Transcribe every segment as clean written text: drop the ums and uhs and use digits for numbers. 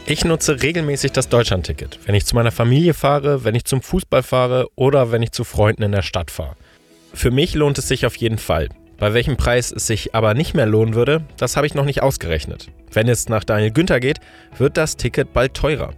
Ich nutze regelmäßig das Deutschlandticket, wenn ich zu meiner Familie fahre, wenn ich zum Fußball fahre oder wenn ich zu Freunden in der Stadt fahre. Für mich lohnt es sich auf jeden Fall. Bei welchem Preis es sich aber nicht mehr lohnen würde, das habe ich noch nicht ausgerechnet. Wenn es nach Daniel Günther geht, wird das Ticket bald teurer.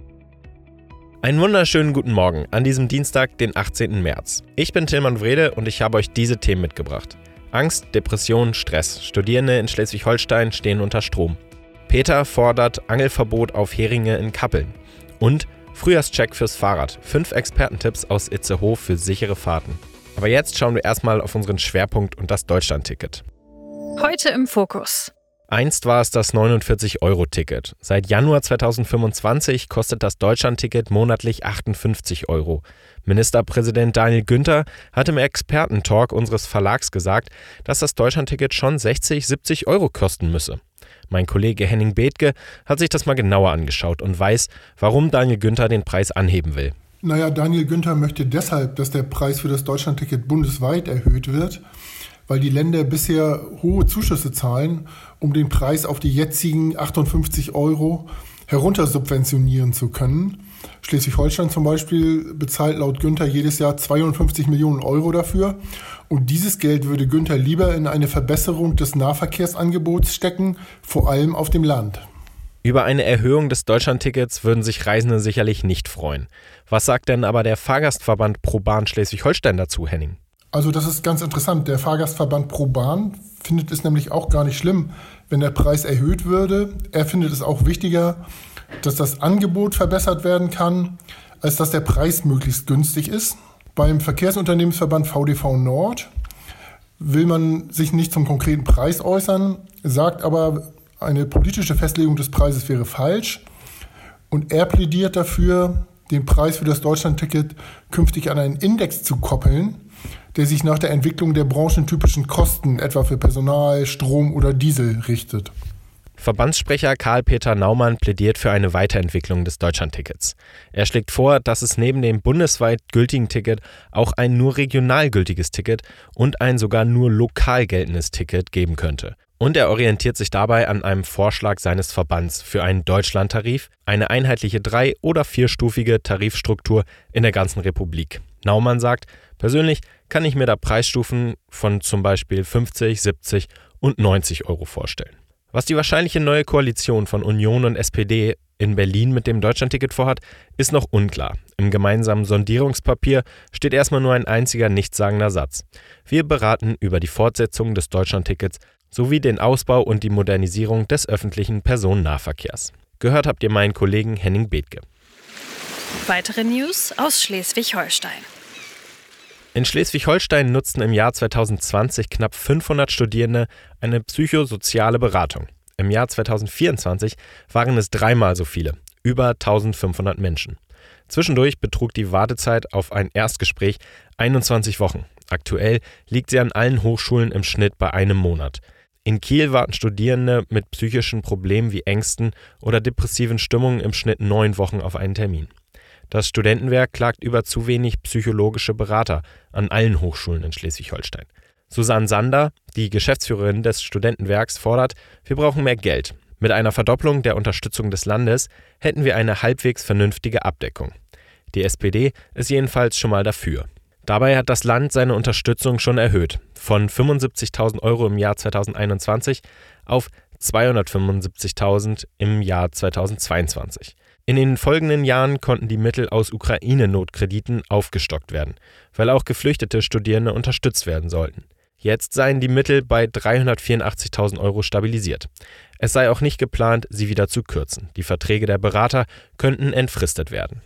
Einen wunderschönen guten Morgen an diesem Dienstag, den 18. März. Ich bin Tilman Wrede und ich habe euch diese Themen mitgebracht. Angst, Depression, Stress. Studierende in Schleswig-Holstein stehen unter Strom. Peter fordert Angelverbot auf Heringe in Kappeln. Und Frühjahrscheck fürs Fahrrad. 5 Expertentipps aus Itzehoe für sichere Fahrten. Aber jetzt schauen wir erstmal auf unseren Schwerpunkt und das Deutschlandticket. Heute im Fokus. Einst war es das 49-Euro-Ticket. Seit Januar 2025 kostet das Deutschlandticket monatlich 58 Euro. Ministerpräsident Daniel Günther hat im Expertentalk unseres Verlags gesagt, dass das Deutschlandticket schon 60, 70 Euro kosten müsse. Mein Kollege Henning Bethke hat sich das mal genauer angeschaut und weiß, warum Daniel Günther den Preis anheben will. Daniel Günther möchte deshalb, dass der Preis für das Deutschlandticket bundesweit erhöht wird, weil die Länder bisher hohe Zuschüsse zahlen, um den Preis auf die jetzigen 58 Euro heruntersubventionieren zu können. Schleswig-Holstein zum Beispiel bezahlt laut Günther jedes Jahr 52 Millionen Euro dafür. Und dieses Geld würde Günther lieber in eine Verbesserung des Nahverkehrsangebots stecken, vor allem auf dem Land. Über eine Erhöhung des Deutschlandtickets würden sich Reisende sicherlich nicht freuen. Was sagt denn aber der Fahrgastverband ProBahn Schleswig-Holstein dazu, Henning? Also das ist ganz interessant. Der Fahrgastverband ProBahn findet es nämlich auch gar nicht schlimm, wenn der Preis erhöht würde. Er findet es auch wichtiger, dass das Angebot verbessert werden kann, als dass der Preis möglichst günstig ist. Beim Verkehrsunternehmensverband VDV Nord will man sich nicht zum konkreten Preis äußern, sagt aber, eine politische Festlegung des Preises wäre falsch. Und er plädiert dafür, den Preis für das Deutschlandticket künftig an einen Index zu koppeln, der sich nach der Entwicklung der branchentypischen Kosten, etwa für Personal, Strom oder Diesel, richtet. Verbandssprecher Karl-Peter Naumann plädiert für eine Weiterentwicklung des Deutschlandtickets. Er schlägt vor, dass es neben dem bundesweit gültigen Ticket auch ein nur regional gültiges Ticket und ein sogar nur lokal geltendes Ticket geben könnte. Und er orientiert sich dabei an einem Vorschlag seines Verbands für einen Deutschlandtarif, eine einheitliche 3- oder 4-stufige Tarifstruktur in der ganzen Republik. Naumann sagt, persönlich kann ich mir da Preisstufen von zum Beispiel 50, 70 und 90 Euro vorstellen. Was die wahrscheinliche neue Koalition von Union und SPD in Berlin mit dem Deutschlandticket vorhat, ist noch unklar. Im gemeinsamen Sondierungspapier steht erstmal nur ein einziger nichtssagender Satz. Wir beraten über die Fortsetzung des Deutschlandtickets sowie den Ausbau und die Modernisierung des öffentlichen Personennahverkehrs. Gehört habt ihr meinen Kollegen Henning Bethke. Weitere News aus Schleswig-Holstein. In Schleswig-Holstein nutzten im Jahr 2020 knapp 500 Studierende eine psychosoziale Beratung. Im Jahr 2024 waren es 3-mal so viele, über 1500 Menschen. Zwischendurch betrug die Wartezeit auf ein Erstgespräch 21 Wochen. Aktuell liegt sie an allen Hochschulen im Schnitt bei einem Monat. In Kiel warten Studierende mit psychischen Problemen wie Ängsten oder depressiven Stimmungen im Schnitt 9 Wochen auf einen Termin. Das Studentenwerk klagt über zu wenig psychologische Berater an allen Hochschulen in Schleswig-Holstein. Susanne Sander, die Geschäftsführerin des Studentenwerks, fordert, wir brauchen mehr Geld. Mit einer Verdopplung der Unterstützung des Landes hätten wir eine halbwegs vernünftige Abdeckung. Die SPD ist jedenfalls schon mal dafür. Dabei hat das Land seine Unterstützung schon erhöht, von 75.000 Euro im Jahr 2021 auf 275.000 im Jahr 2022. In den folgenden Jahren konnten die Mittel aus Ukraine-Notkrediten aufgestockt werden, weil auch geflüchtete Studierende unterstützt werden sollten. Jetzt seien die Mittel bei 384.000 Euro stabilisiert. Es sei auch nicht geplant, sie wieder zu kürzen. Die Verträge der Berater könnten entfristet werden.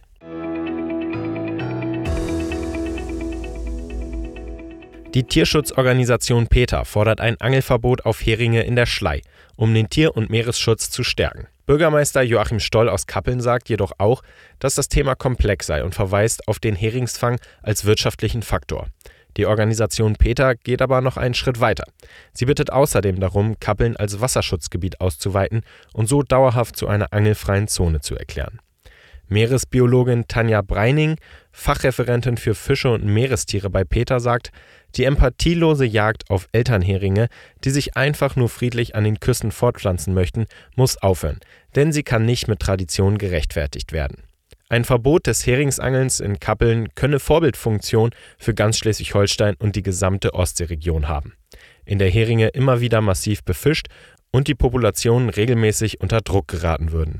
Die Tierschutzorganisation PETA fordert ein Angelverbot auf Heringe in der Schlei, um den Tier- und Meeresschutz zu stärken. Bürgermeister Joachim Stoll aus Kappeln sagt jedoch auch, dass das Thema komplex sei und verweist auf den Heringsfang als wirtschaftlichen Faktor. Die Organisation PETA geht aber noch einen Schritt weiter. Sie bittet außerdem darum, Kappeln als Wasserschutzgebiet auszuweiten und so dauerhaft zu einer angelfreien Zone zu erklären. Meeresbiologin Tanja Breining, Fachreferentin für Fische und Meerestiere bei PETA, sagt, die empathielose Jagd auf Elternheringe, die sich einfach nur friedlich an den Küsten fortpflanzen möchten, muss aufhören, denn sie kann nicht mit Tradition gerechtfertigt werden. Ein Verbot des Heringsangelns in Kappeln könne Vorbildfunktion für ganz Schleswig-Holstein und die gesamte Ostseeregion haben, in der Heringe immer wieder massiv befischt und die Populationen regelmäßig unter Druck geraten würden.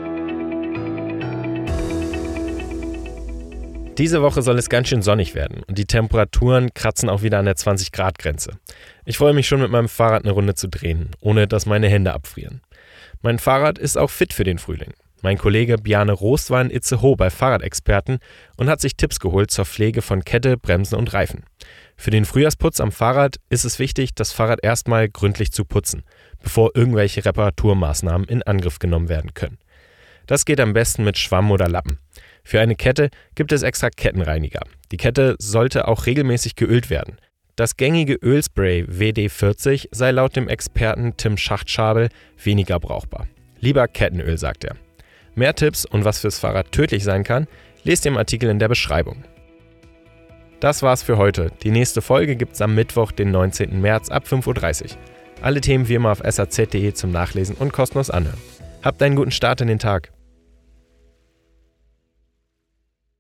Diese Woche soll es ganz schön sonnig werden und die Temperaturen kratzen auch wieder an der 20-Grad-Grenze. Ich freue mich schon, mit meinem Fahrrad eine Runde zu drehen, ohne dass meine Hände abfrieren. Mein Fahrrad ist auch fit für den Frühling. Mein Kollege Bjarne Rost war in Itzehoe bei Fahrradexperten und hat sich Tipps geholt zur Pflege von Kette, Bremsen und Reifen. Für den Frühjahrsputz am Fahrrad ist es wichtig, das Fahrrad erstmal gründlich zu putzen, bevor irgendwelche Reparaturmaßnahmen in Angriff genommen werden können. Das geht am besten mit Schwamm oder Lappen. Für eine Kette gibt es extra Kettenreiniger. Die Kette sollte auch regelmäßig geölt werden. Das gängige Ölspray WD-40 sei laut dem Experten Tim Schachtschabel weniger brauchbar. Lieber Kettenöl, sagt er. Mehr Tipps und was fürs Fahrrad tödlich sein kann, lest im Artikel in der Beschreibung. Das war's für heute. Die nächste Folge gibt's am Mittwoch, den 19. März ab 5:30 Uhr. Alle Themen wie immer auf saz.de zum Nachlesen und kostenlos anhören. Habt einen guten Start in den Tag.